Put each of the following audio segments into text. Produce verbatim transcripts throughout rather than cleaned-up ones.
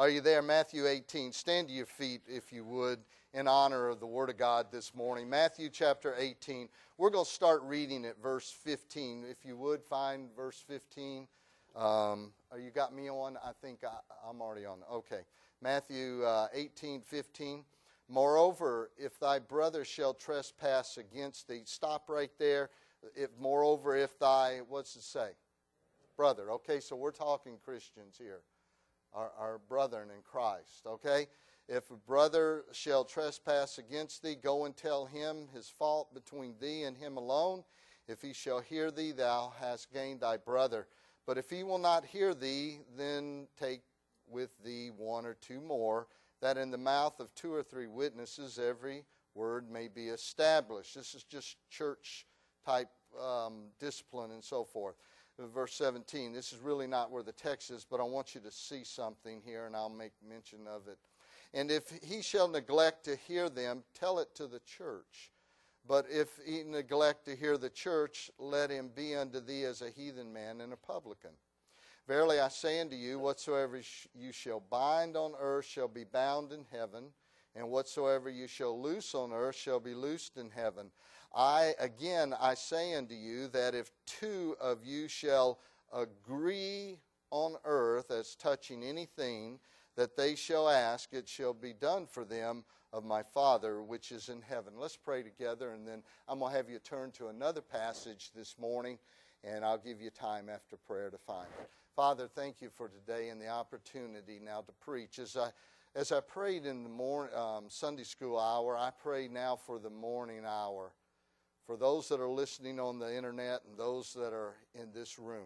Are you there? Matthew eighteen. Stand to your feet, if you would, in honor of the Word of God this morning. Matthew chapter eighteen. We're going to start reading at verse fifteen. If you would, find verse fifteen. Um, oh, you got me on? I think I, I'm already on. Okay. Matthew uh, eighteen fifteen. Moreover, if thy brother shall trespass against thee, stop right there. If moreover, if thy, what's it say? Brother. Okay, so we're talking Christians here. Our, our brethren in Christ, okay? If a brother shall trespass against thee, go and tell him his fault between thee and him alone. If he shall hear thee, thou hast gained thy brother. But if he will not hear thee, then take with thee one or two more, that in the mouth of two or three witnesses every word may be established. This is just church-type um, discipline and so forth. Verse seventeen, this is really not where the text is, but I want you to see something here, and I'll make mention of it. And if he shall neglect to hear them, tell it to the church. But if he neglect to hear the church, let him be unto thee as a heathen man and a publican. Verily I say unto you, whatsoever you shall bind on earth shall be bound in heaven, and whatsoever you shall loose on earth shall be loosed in heaven. I, again, I say unto you that if two of you shall agree on earth as touching anything that they shall ask, it shall be done for them of my Father which is in heaven. Let's pray together, and then I'm going to have you turn to another passage this morning, and I'll give you time after prayer to find it. Father, thank you for today and the opportunity now to preach. As I as I prayed in the morning, um, Sunday school hour, I pray now for the morning hour. For those that are listening on the internet and those that are in this room,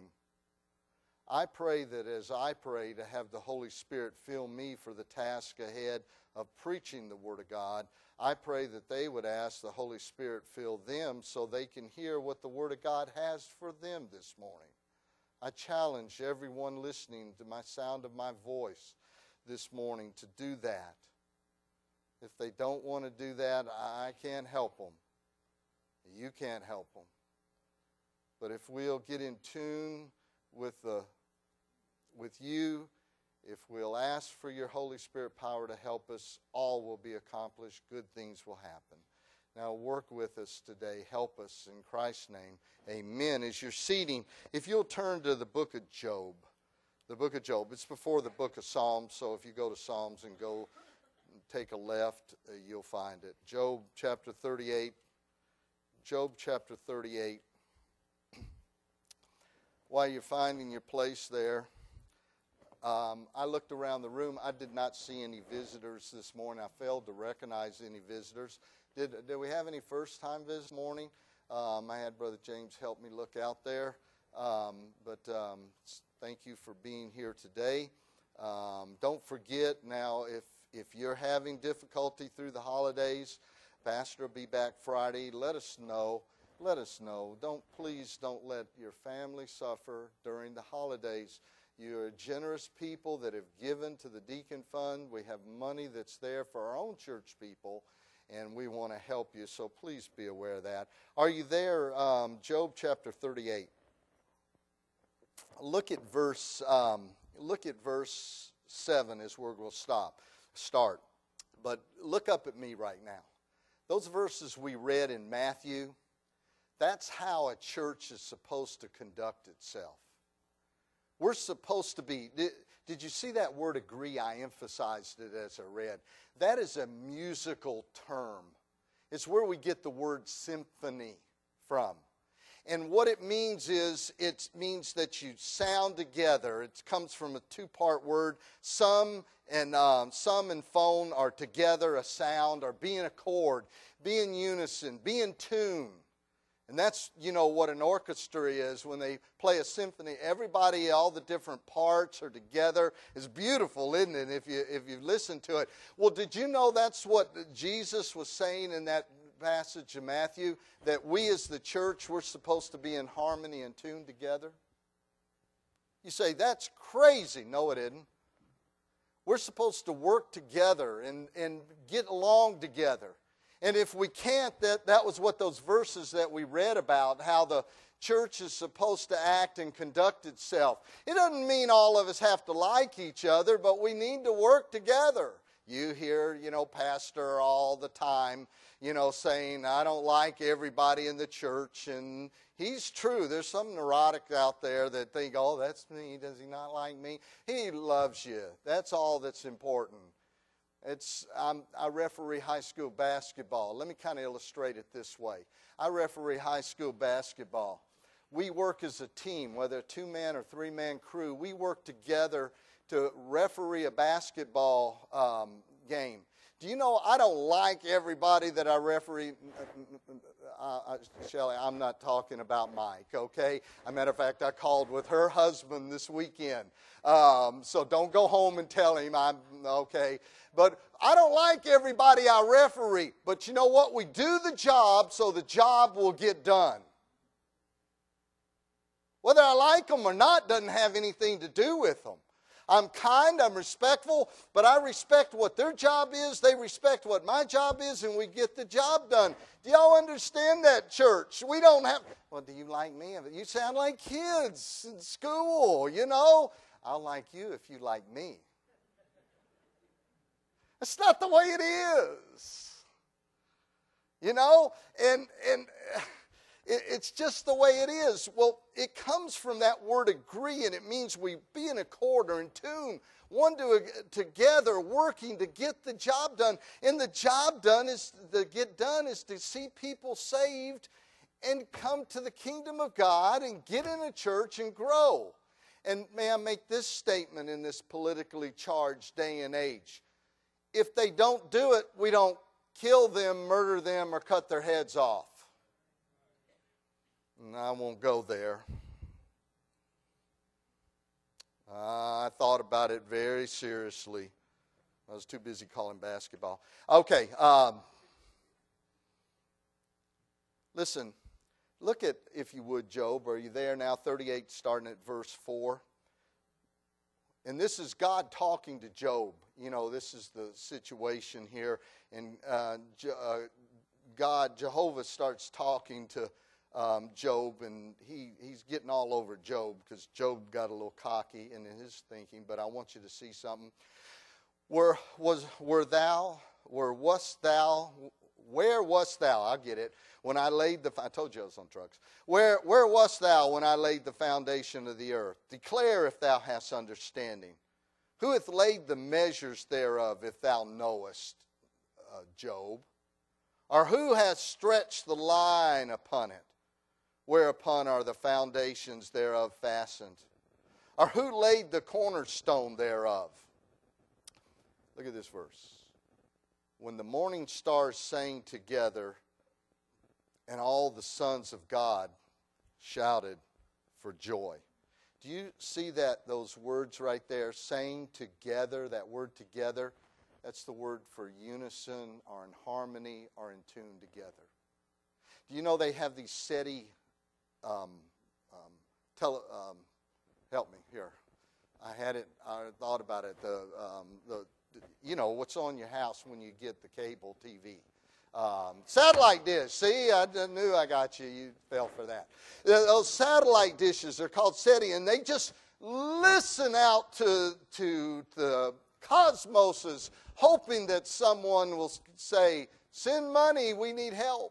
I pray that as I pray to have the Holy Spirit fill me for the task ahead of preaching the Word of God, I pray that they would ask the Holy Spirit fill them so they can hear what the Word of God has for them this morning. I challenge everyone listening to my sound of my voice this morning to do that. If they don't want to do that, I can't help them. You can't help them. But if we'll get in tune with the, with you, if we'll ask for your Holy Spirit power to help us, all will be accomplished. Good things will happen. Now work with us today. Help us in Christ's name. Amen. As you're seating, if you'll turn to the book of Job. The book of Job. It's before the book of Psalms, so if you go to Psalms and go take a left, uh, you'll find it. Job chapter thirty-eight. Job chapter thirty-eight. While you're finding your place there, um, I looked around the room. I did not see any visitors this morning. I failed to recognize any visitors. Did, did we have any first-time visitors this morning? Um, I had Brother James help me look out there. Um, but um, thank you for being here today. Um, don't forget now, if, if you're having difficulty through the holidays, Pastor will be back Friday. Let us know. Let us know. Don't please don't let your family suffer during the holidays. You're generous people that have given to the Deacon Fund. We have money that's there for our own church people, and we want to help you. So please be aware of that. Are you there? Um, Job chapter thirty-eight. Look at verse. Um, look at verse seven is where we'll stop. Start. But look up at me right now. Those verses we read in Matthew, that's how a church is supposed to conduct itself. We're supposed to be, did, did you see that word agree? I emphasized it as I read. That is a musical term. It's where we get the word symphony from. And what it means is, it means that you sound together. It comes from a two-part word. Some and um, some and phone are together, a sound, or be in accord, be in unison, be in tune. And that's, you know, what an orchestra is when they play a symphony. Everybody, all the different parts are together. It's beautiful, isn't it, if you if you listen to it. Well, did you know that's what Jesus was saying in that passage of Matthew, that we as the church, we're supposed to be in harmony and tune together? You say, that's crazy. No, it isn't. We're supposed to work together and, and get along together. And if we can't, that, that was what those verses that we read about, how the church is supposed to act and conduct itself. It doesn't mean all of us have to like each other, but we need to work together. You hear, you know, pastor all the time, you know, saying, I don't like everybody in the church. And he's true. There's some neurotic out there that think, oh, that's me. Does he not like me? He loves you. That's all that's important. It's I'm, I referee high school basketball. Let me kind of illustrate it this way. I referee high school basketball. We work as a team, whether a two-man or three-man crew. We work together to referee a basketball um, game. Do you know I don't like everybody that I referee? Uh, uh, Shelley, I'm not talking about Mike, okay? As a matter of fact, I called with her husband this weekend. Um, so don't go home and tell him I'm okay. But I don't like everybody I referee. But you know what? We do the job so the job will get done. Whether I like them or not doesn't have anything to do with them. I'm kind, I'm respectful, but I respect what their job is, they respect what my job is, and we get the job done. Do y'all understand that, church? We don't have, well, do you like me? You sound like kids in school, you know? I'll like you if you like me. That's not the way it is. You know? And, and it's just the way it is. Well, it comes from that word agree, and it means we be in accord or in tune, one to, together, working to get the job done. And the job done is to get done is to see people saved and come to the kingdom of God and get in a church and grow. And may I make this statement in this politically charged day and age? If they don't do it, we don't kill them, murder them, or cut their heads off. And I won't go there. Uh, I thought about it very seriously. I was too busy calling basketball. Okay. Um, listen, look at, if you would, Job. Are you there now? thirty-eight, starting at verse four. And this is God talking to Job. You know, this is the situation here. And uh, Je- uh, God, Jehovah, starts talking to Um, Job, and he, he's getting all over Job because Job got a little cocky in his thinking. But I want you to see something. Where was were thou? Where wast thou? Where wast thou? I get it. When I laid the, I told you I was on drugs. Where where wast thou when I laid the foundation of the earth? Declare if thou hast understanding. Who hath laid the measures thereof, if thou knowest, uh, Job? Or who hath stretched the line upon it? Whereupon are the foundations thereof fastened? Or who laid the cornerstone thereof? Look at this verse. When the morning stars sang together, and all the sons of God shouted for joy. Do you see that, those words right there, sang together, that word together? That's the word for unison or in harmony or in tune together. Do you know they have these SETI Um, um, tele, um, help me here. I had it. I thought about it. The, um, the, you know, what's on your house when you get the cable T V, um, satellite dish. See, I knew I got you. You fell for that. Those satellite dishes, they're called SETI, and they just listen out to to the cosmoses, hoping that someone will say, "Send money. We need help."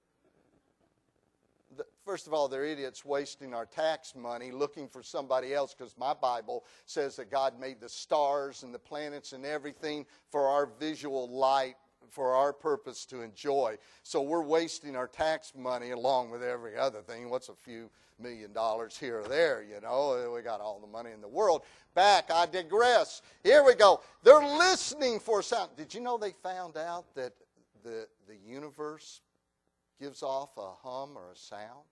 First of all, they're idiots wasting our tax money looking for somebody else, because my Bible says that God made the stars and the planets and everything for our visual light, for our purpose to enjoy. So we're wasting our tax money along with every other thing. What's a few million dollars here or there, you know? We got all the money in the world. Back, I digress. Here we go. They're listening for sound. Did you know they found out that the, the universe gives off a hum or a sound?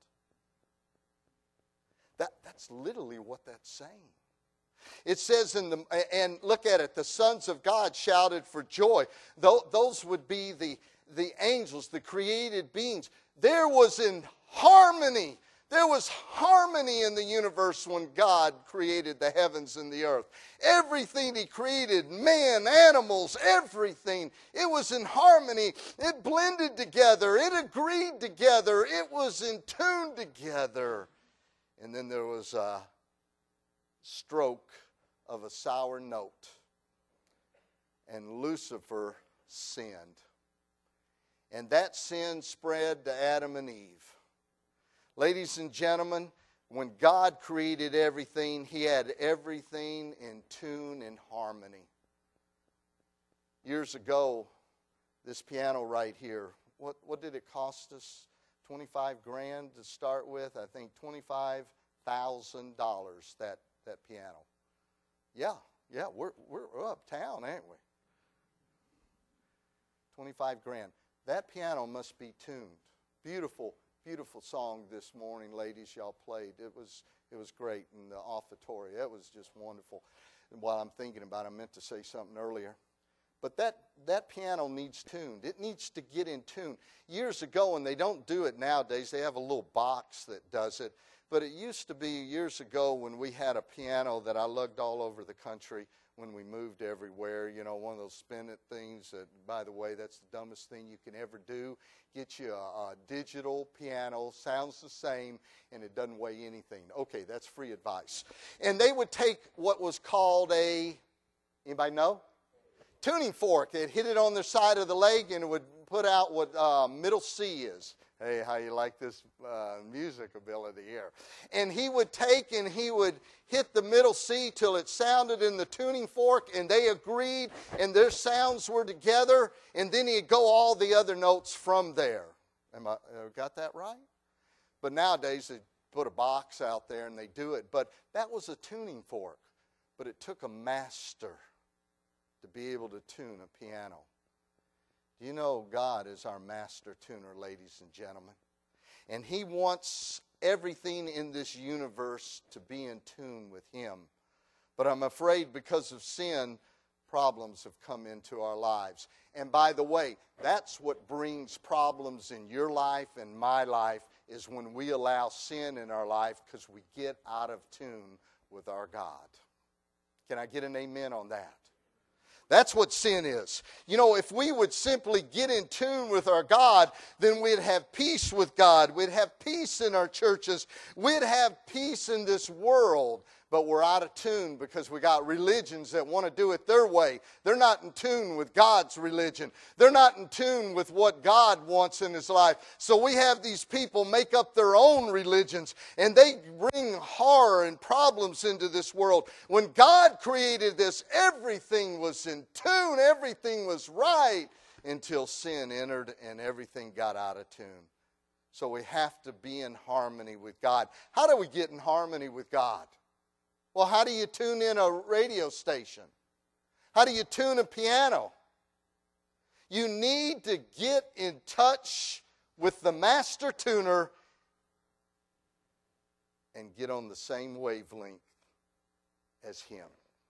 That, that's literally what that's saying. It says in the, and look at it, the sons of God shouted for joy. Those would be the, the angels, the created beings. There was in harmony. There was harmony in the universe when God created the heavens and the earth. Everything He created, man, animals, everything, it was in harmony. It blended together. It agreed together. It was in tune together. And then there was a stroke of a sour note. And Lucifer sinned. And that sin spread to Adam and Eve. Ladies and gentlemen, when God created everything, He had everything in tune and harmony. Years ago, this piano right here, what, what did it cost us? twenty-five grand to start with? I think twenty-five thousand dollars, that, that piano. Yeah, yeah, we're, we're uptown, ain't we? twenty-five grand. That piano must be tuned. Beautiful. Beautiful song this morning, ladies, y'all played. It was it was great in the offertory. It was just wonderful. And while I'm thinking about it, I meant to say something earlier. But that, that piano needs tuned. It needs to get in tune. Years ago, and they don't do it nowadays, they have a little box that does it. But it used to be years ago when we had a piano that I lugged all over the country when we moved everywhere, you know, one of those spin-it things that, by the way, that's the dumbest thing you can ever do. Get you a, a digital piano, sounds the same, and it doesn't weigh anything. Okay, that's free advice. And they would take what was called a, anybody know? Tuning fork. They'd hit it on their side of the leg, and it would put out what uh, middle C is. Hey, how you like this uh, music ability here? And he would take and he would hit the middle C till it sounded in the tuning fork, and they agreed, and their sounds were together, and then he'd go all the other notes from there. Am I uh, got that right? But nowadays they put a box out there and they do it. But that was a tuning fork. But it took a master to be able to tune a piano. Do you know God is our master tuner, ladies and gentlemen? And He wants everything in this universe to be in tune with Him. But I'm afraid because of sin, problems have come into our lives. And by the way, that's what brings problems in your life and my life, is when we allow sin in our life because we get out of tune with our God. Can I get an amen on that? That's what sin is. You know, if we would simply get in tune with our God, then we'd have peace with God. We'd have peace in our churches. We'd have peace in this world. But we're out of tune because we got religions that want to do it their way. They're not in tune with God's religion. They're not in tune with what God wants in His life. So we have these people make up their own religions, and they bring horror and problems into this world. When God created this, everything was in tune. Everything was right until sin entered and everything got out of tune. So we have to be in harmony with God. How do we get in harmony with God? Well, how do you tune in a radio station? How do you tune a piano? You need to get in touch with the master tuner and get on the same wavelength as him.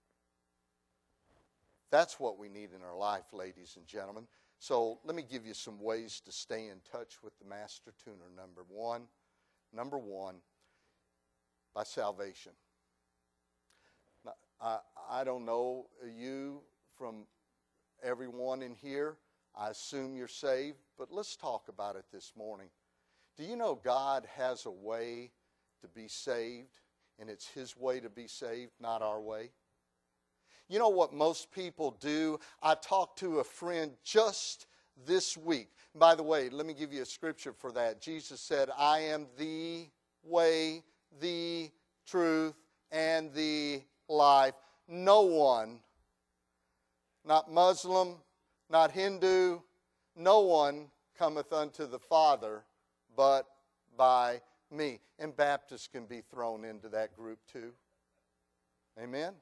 That's what we need in our life, ladies and gentlemen. So let me give you some ways to stay in touch with the master tuner. Number one, number one, by salvation. Now, I, I don't know you from everyone in here. I assume you're saved, but let's talk about it this morning. Do you know God has a way to be saved, and it's His way to be saved, not our way? You know what most people do? I talked to a friend just this week. By the way, let me give you a scripture for that. Jesus said, I am the way, the truth, and the life. No one, not Muslim, not Hindu, no one cometh unto the Father but by me. And Baptists can be thrown into that group too. Amen?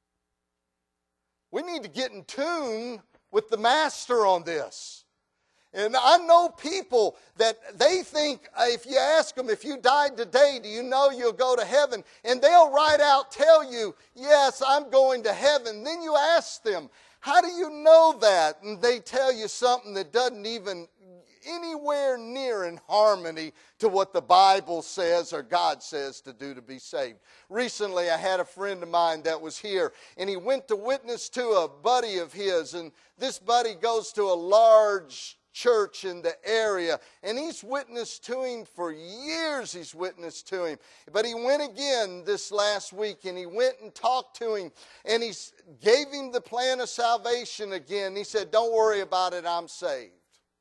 We need to get in tune with the Master on this. And I know people that they think uh, if you ask them, if you died today, do you know you'll go to heaven? And they'll right out tell you, yes, I'm going to heaven. Then you ask them, how do you know that? And they tell you something that doesn't even anywhere near in harmony to what the Bible says or God says to do to be saved. Recently, I had a friend of mine that was here, and he went to witness to a buddy of his, and this buddy goes to a large church in the area, and he's witnessed to him for years. He's witnessed to him, but he went again this last week, and he went and talked to him, and he gave him the plan of salvation again. He said, don't worry about it, I'm saved.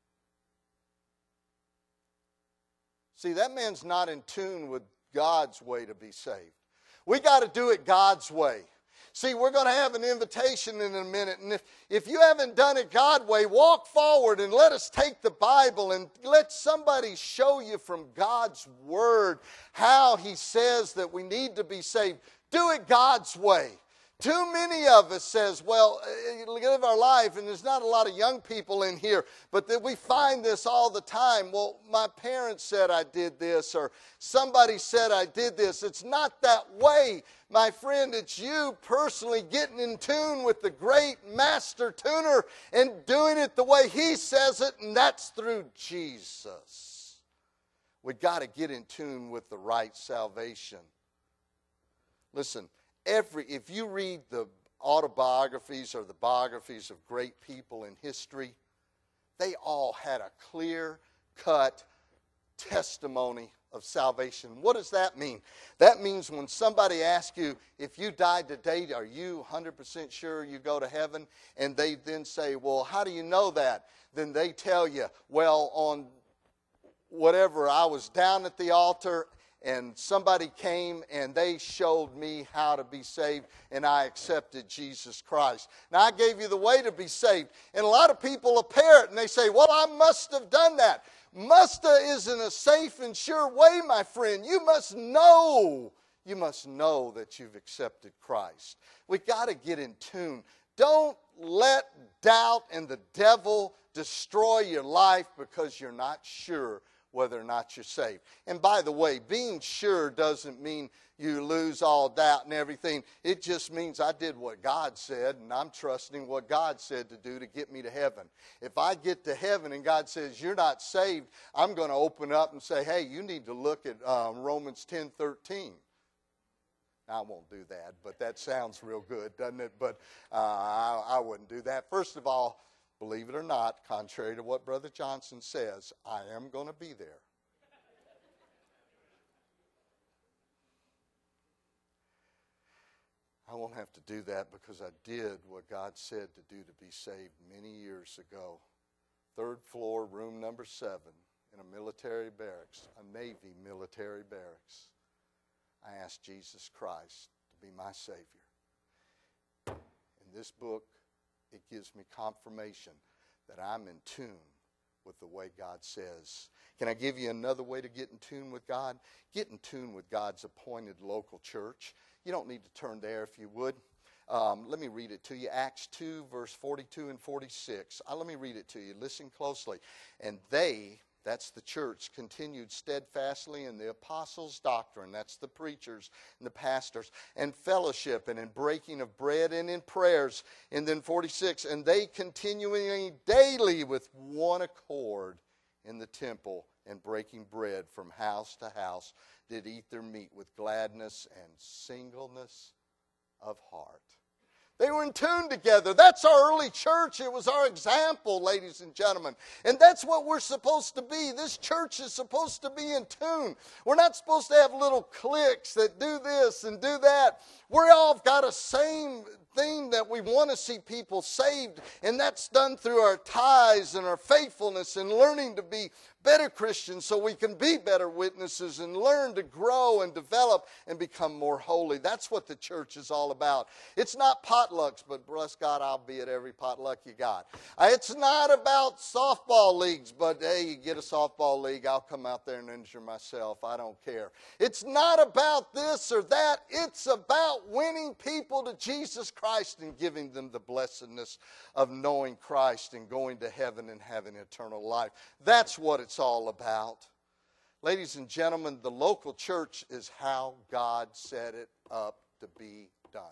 See, that man's not in tune with God's way to be saved. We got to do it God's way. See, we're going to have an invitation in a minute, and if, if you haven't done it God's way, walk forward and let us take the Bible and let somebody show you from God's Word how He says that we need to be saved. Do it God's way. Too many of us says, well, live our life, and there's not a lot of young people in here, but that we find this all the time. Well, my parents said I did this, or somebody said I did this. It's not that way, my friend. It's you personally getting in tune with the great master tuner and doing it the way He says it, and that's through Jesus. We got to get in tune with the right salvation. Listen. Every, if you read the autobiographies or the biographies of great people in history, they all had a clear-cut testimony of salvation. What does that mean? That means when somebody asks you, if you died today, are you one hundred percent sure you go to heaven? And they then say, well, how do you know that? Then they tell you, well, on whatever, I was down at the altar, and somebody came and they showed me how to be saved, and I accepted Jesus Christ. Now, I gave you the way to be saved. And a lot of people appear it and they say, well, I must have done that. Must isn't a safe and sure way, my friend. You must know. You must know that you've accepted Christ. We've got to get in tune. Don't let doubt and the devil destroy your life because you're not sure whether or not you're saved. And by the way, being sure doesn't mean you lose all doubt and everything. It just means I did what God said, and I'm trusting what God said to do to get me to heaven. If I get to heaven and God says you're not saved, I'm going to open up and say, hey, you need to look at um, Romans ten thirteen. I won't do that, but that sounds real good, doesn't it? But uh, I, I wouldn't do that. First of all, believe it or not, contrary to what Brother Johnson says, I am going to be there. I won't have to do that because I did what God said to do to be saved many years ago. Third floor, room number seven, in a military barracks, a Navy military barracks. I asked Jesus Christ to be my Savior. In this book, it gives me confirmation that I'm in tune with the way God says. Can I give you another way to get in tune with God? Get in tune with God's appointed local church. You don't need to turn there if you would. Um, let me read it to you. Acts two, verse forty-two and forty-six. Uh, let me read it to you. Listen closely. And they, that's the church, continued steadfastly in the apostles' doctrine. That's the preachers and the pastors. And fellowship and in breaking of bread and in prayers. And then forty-six. And they continuing daily with one accord in the temple and breaking bread from house to house did eat their meat with gladness and singleness of heart. They were in tune together. That's our early church. It was our example, ladies and gentlemen. And that's what we're supposed to be. This church is supposed to be in tune. We're not supposed to have little cliques that do this and do that. We all got a same thing that we want to see people saved, and that's done through our tithes and our faithfulness and learning to be better Christians so we can be better witnesses and learn to grow and develop and become more holy. That's what the church is all about. It's not potlucks, but bless God, I'll be at every potluck you got. Uh, It's not about softball leagues, but hey, you get a softball league, I'll come out there and injure myself. I don't care. It's not about this or that. It's about winning people to Jesus Christ and giving them the blessedness of knowing Christ and going to heaven and having eternal life. That's what it's all about. Ladies and gentlemen, the local church is how God set it up to be done.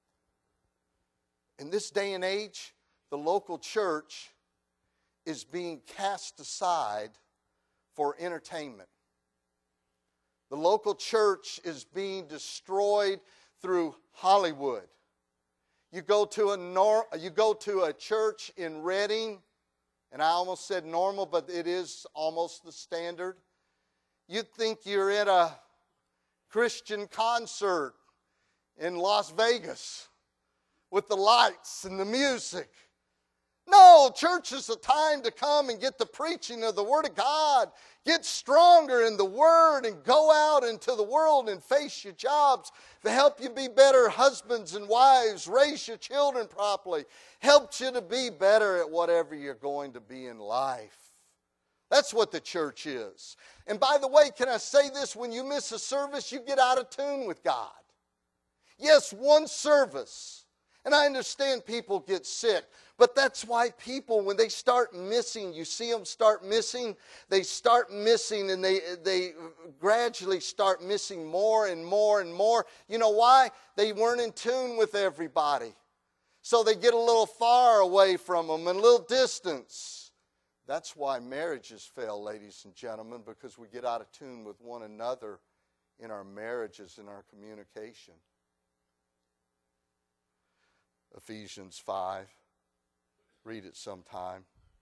In this day and age, the local church is being cast aside for entertainment. The local church is being destroyed through Hollywood. You go to a nor- you go to a church in Redding, and I almost said normal, but it is almost the standard. You'd think you're at a Christian concert in Las Vegas with the lights and the music. No, church is a time to come and get the preaching of the Word of God. Get stronger in the Word and go out into the world and face your jobs to help you be better husbands and wives, raise your children properly, helps you to be better at whatever you're going to be in life. That's what the church is. And by the way, can I say this? When you miss a service, you get out of tune with God. Yes, one service. And I understand people get sick. But that's why people, when they start missing, you see them start missing, they start missing and they, they gradually start missing more and more and more. You know why? They weren't in tune with everybody. So they get a little far away from them and a little distance. That's why marriages fail, ladies and gentlemen, because we get out of tune with one another in our marriages, in our communication. Ephesians five. Read it sometime.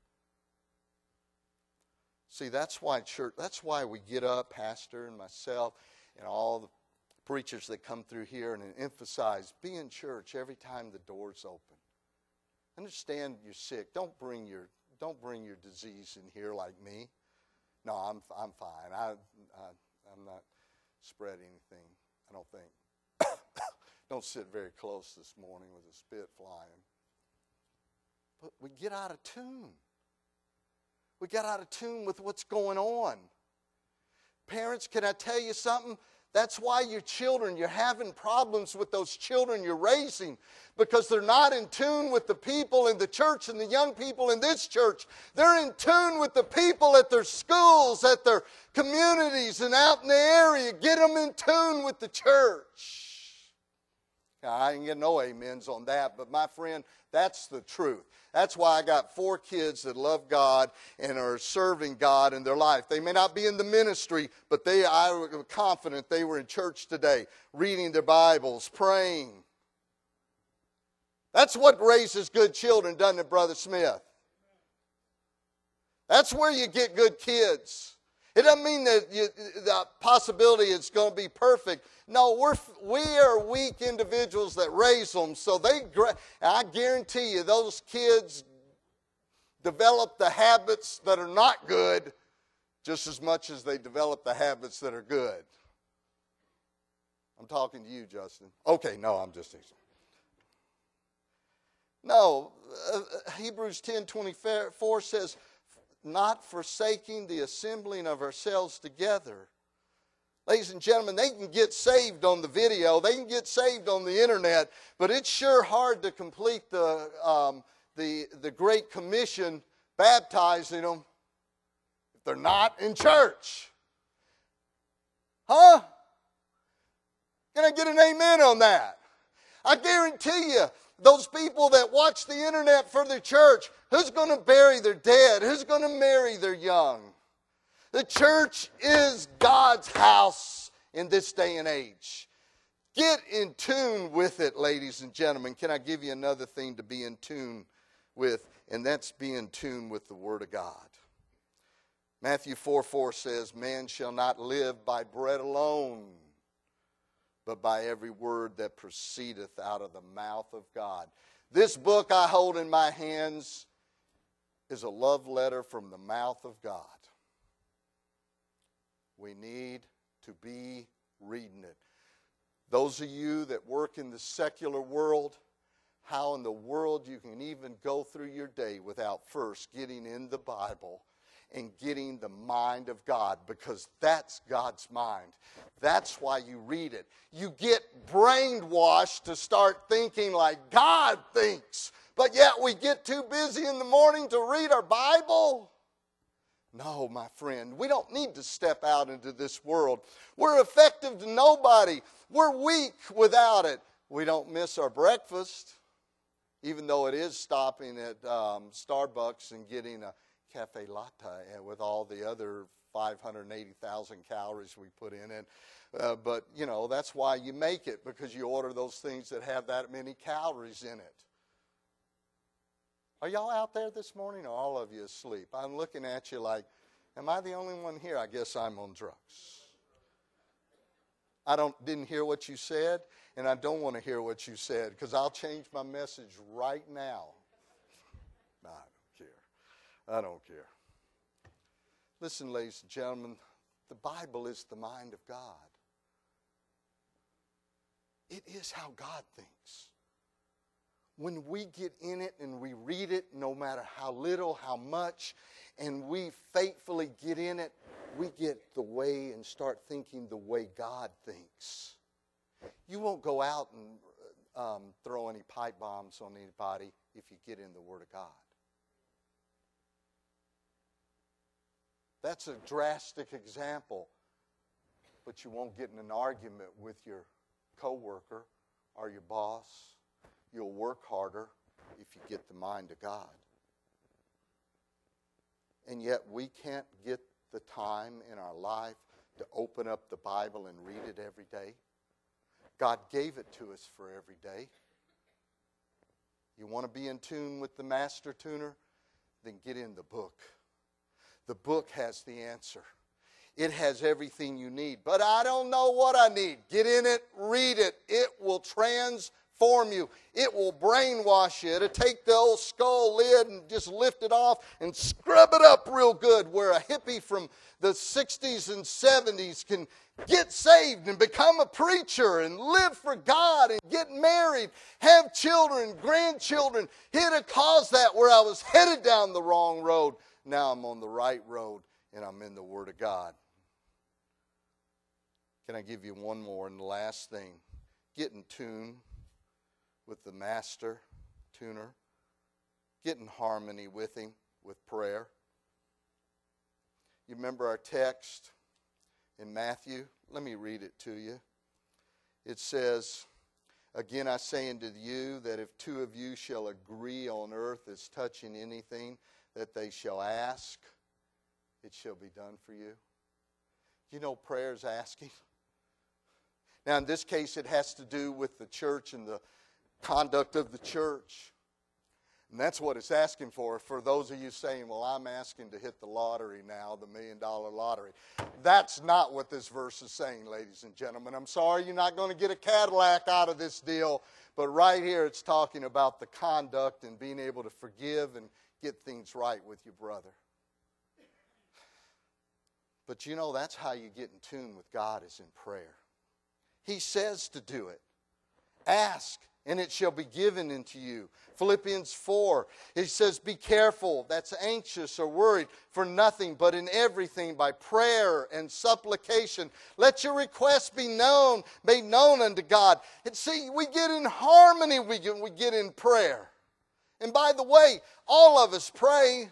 See, that's why church, that's why we get up, Pastor and myself, and all the preachers that come through here and emphasize, be in church every time the door's open. Understand you're sick. Don't bring your don't bring your disease in here like me. No, I'm I'm fine. I, I I'm not spreading anything, I don't think. Don't sit very close this morning with a spit flying. But we get out of tune. We get out of tune with what's going on. Parents, can I tell you something? That's why your children, you're having problems with those children you're raising, because they're not in tune with the people in the church and the young people in this church. They're in tune with the people at their schools, at their communities, and out in the area. Get them in tune with the church. Now, I ain't getting no amens on that, but my friend, that's the truth. That's why I got four kids that love God and are serving God in their life. They may not be in the ministry, but they, I'm confident they were in church today, reading their Bibles, praying. That's what raises good children, doesn't it, Brother Smith? That's where you get good kids. It doesn't mean that you, the possibility it's going to be perfect. No, we're, we are weak individuals that raise them. So they, I guarantee you, those kids develop the habits that are not good just as much as they develop the habits that are good. I'm talking to you, Justin. Okay, no, I'm just... No, uh, Hebrews ten twenty-four says, not forsaking the assembling of ourselves together. Ladies and gentlemen, they can get saved on the video, they can get saved on the internet, but it's sure hard to complete the um, the the Great Commission, baptizing them, if they're not in church. Huh? Can I get an amen on that? I guarantee you, those people that watch the internet for their church, who's going to bury their dead? Who's going to marry their young? The church is God's house in this day and age. Get in tune with it, ladies and gentlemen. Can I give you another thing to be in tune with? And that's be in tune with the Word of God. Matthew four four says, man shall not live by bread alone, but by every word that proceedeth out of the mouth of God. This book I hold in my hands is a love letter from the mouth of God. We need to be reading it. Those of you that work in the secular world, how in the world you can even go through your day without first getting in the Bible and getting the mind of God, because that's God's mind. That's why you read it. You get brainwashed to start thinking like God thinks, but yet we get too busy in the morning to read our Bible. No, my friend, we don't need to step out into this world. We're effective to nobody. We're weak without it. We don't miss our breakfast, even though it is stopping at um, Starbucks and getting a cafe latte with all the other five hundred eighty thousand calories we put in it. Uh, but, you know, that's why you make it, because you order those things that have that many calories in it. Are y'all out there this morning, or all of you asleep? I'm looking at you like, am I the only one here? I guess I'm on drugs. I don't didn't hear what you said, and I don't want to hear what you said, because I'll change my message right now. No, I don't care. I don't care. Listen, ladies and gentlemen, the Bible is the mind of God. It is how God thinks. When we get in it and we read it, no matter how little, how much, and we faithfully get in it, we get the way and start thinking the way God thinks. You won't go out and um, throw any pipe bombs on anybody if you get in the Word of God. That's a drastic example, but you won't get in an argument with your coworker or your boss. You'll work harder if you get the mind of God. And yet we can't get the time in our life to open up the Bible and read it every day. God gave it to us for every day. You want to be in tune with the master tuner? Then get in the book. The book has the answer. It has everything you need. But I don't know what I need. Get in it, read it. It will transform you. It will brainwash you. It'll take the old skull lid and just lift it off and scrub it up real good, where a hippie from the sixties and seventies can get saved and become a preacher and live for God and get married, have children, grandchildren. It'll cause that where I was headed down the wrong road. Now I'm on the right road and I'm in the Word of God. Can I give you one more and the last thing? Get in tune with the master tuner. Get in harmony with him with prayer. You remember our text in Matthew? Let me read it to you. It says, "Again I say unto you that if two of you shall agree on earth as touching anything that they shall ask, it shall be done for you." You know, prayer is asking. Now, in this case, it has to do with the church and the conduct of the church. And that's what it's asking for. For those of you saying, well, I'm asking to hit the lottery now, the million dollar lottery. That's not what this verse is saying, ladies and gentlemen. I'm sorry you're not going to get a Cadillac out of this deal. But right here it's talking about the conduct and being able to forgive and get things right with your brother. But you know, that's how you get in tune with God, is in prayer. He says to do it. Ask, and it shall be given unto you. Philippians four, it says, be careful, that's anxious or worried, for nothing, but in everything by prayer and supplication. Let your requests be known, made known unto God. And see, we get in harmony, we get, we get in prayer. And by the way, all of us pray.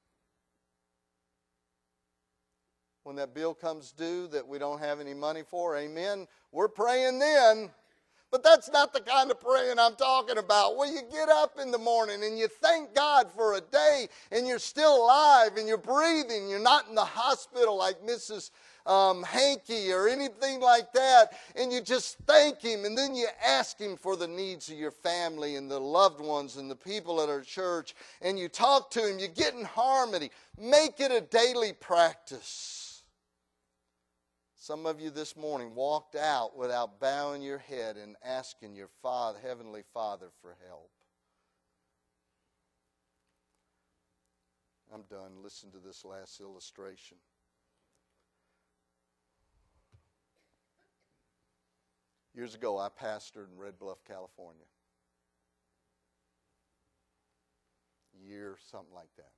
When that bill comes due that we don't have any money for, amen, we're praying then. But that's not the kind of praying I'm talking about. Where you get up in the morning and you thank God for a day and you're still alive and you're breathing. You're not in the hospital like Missus Um, Hankey or anything like that. And you just thank Him, and then you ask Him for the needs of your family and the loved ones and the people at our church. And you talk to Him. You get in harmony. Make it a daily practice. Some of you this morning walked out without bowing your head and asking your Father, Heavenly Father, for help. I'm done. Listen to this last illustration. Years ago, I pastored in Red Bluff, California. Year, something like that.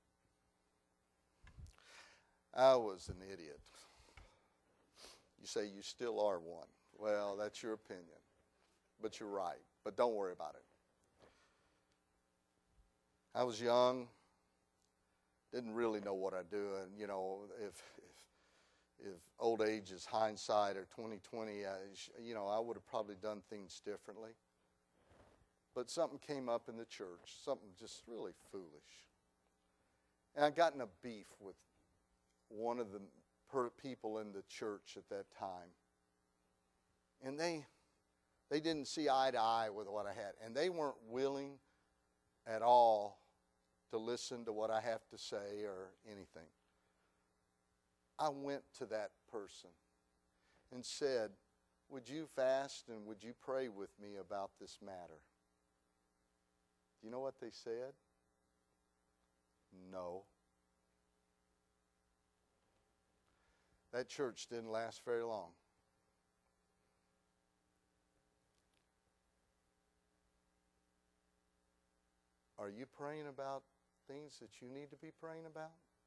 I was an idiot. You say you still are one. Well, that's your opinion. But you're right. But don't worry about it. I was young. Didn't really know what I do. And, you know, if if, if old age is hindsight or twenty twenty, I, you know, I would have probably done things differently. But something came up in the church, something just really foolish. And I got in a beef with one of the per people in the church at that time. And they they didn't see eye to eye with what I had. And they weren't willing at all to listen to what I have to say or anything. I went to that person and said, would you fast and would you pray with me about this matter? Do you know what they said? No. That church didn't last very long. Are you praying about things that you need to be praying about?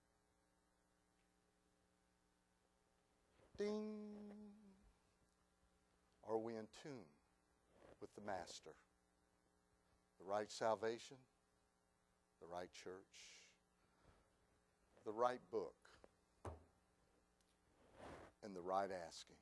Ding. Are we in tune with the Master? The right salvation, the right church, the right book, and the right asking.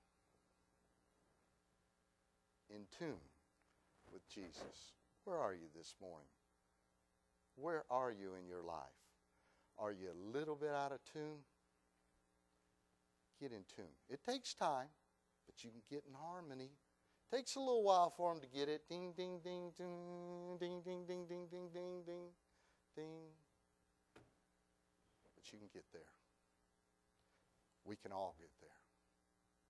In tune with Jesus. Where are you this morning? Where are you in your life? Are you a little bit out of tune? Get in tune. It takes time, but you can get in harmony. It takes a little while for them to get it. Ding, ding, ding, ding, ding, ding, ding, ding, ding, ding, ding, ding. But you can get there. We can all get there.